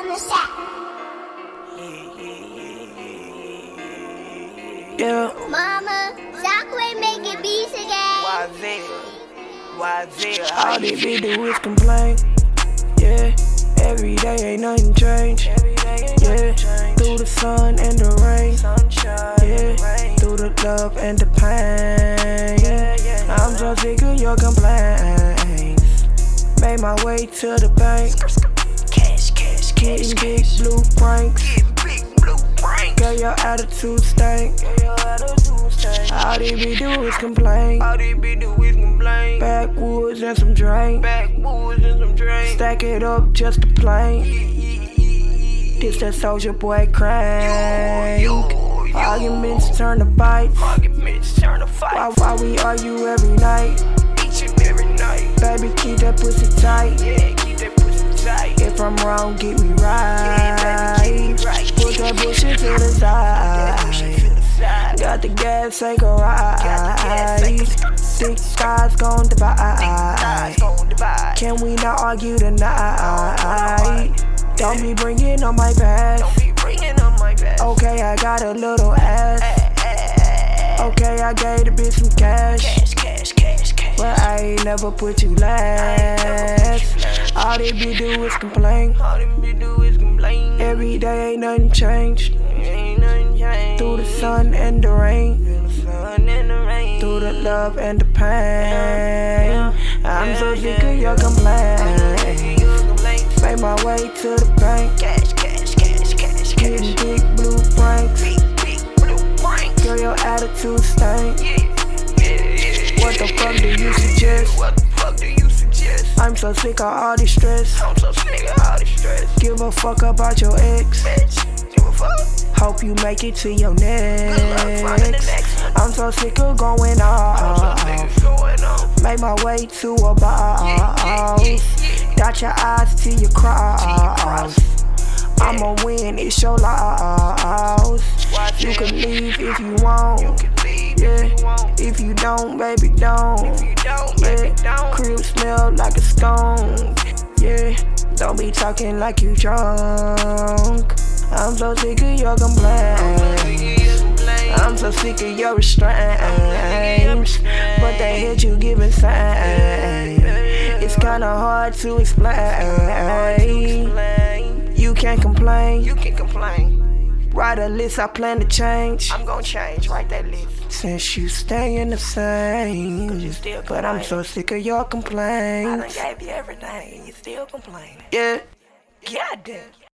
in the sack. Yeah. Mama, Zachary making beats again. All they be do is complain. Yeah. Every day ain't nothing changed. Yeah. Through the sun and the rain. Yeah. Through the love and the pain. I'm so sick of your complaints. Made my way to the bank. Getting big blue pranks. Girl, your attitude stank. All they be do is complain. Backwoods and some drink. Stack it up just to play. This that Soulja Boy crank. Arguments turn to bites. Why we argue every night? Baby, keep that pussy tight. If I'm wrong, get me right. Put that bullshit to the side. Got the gas, take a ride. Six skies gon' divide. Can we not argue tonight? Don't be bringing on my past. Okay, I got a little ass. Okay, I gave the bitch some cash. But I ain't never put you last. All they be do is complain. Every day ain't nothing changed. Through the sun and the rain. Through the love and the pain. I'm so sick of your complaints. Made my way to the bank. Getting big blue pranks. Girl, your attitude stank. What the fuck do you suggest? I'm so sick of all this stress. Give a fuck about your ex. Hope you make it to your next. I'm so sick of going off. Make my way to a boss. Got your eyes to your cross. I'ma win, it's your loss. You can leave if you want. Yeah, if you don't, baby, don't. Yeah, crib smell like a skunk. Yeah, don't be talking like you drunk. I'm so sick of your complaints. I'm so sick of your restraints. But they hit you giving signs. It's kinda hard to explain. You can't complain. Write a list, I plan to change. I'm gon' change, write that list. Since you staying the same. But I'm so sick of your complaints. I done gave you everything and you still complaining. Yeah. Goddamn.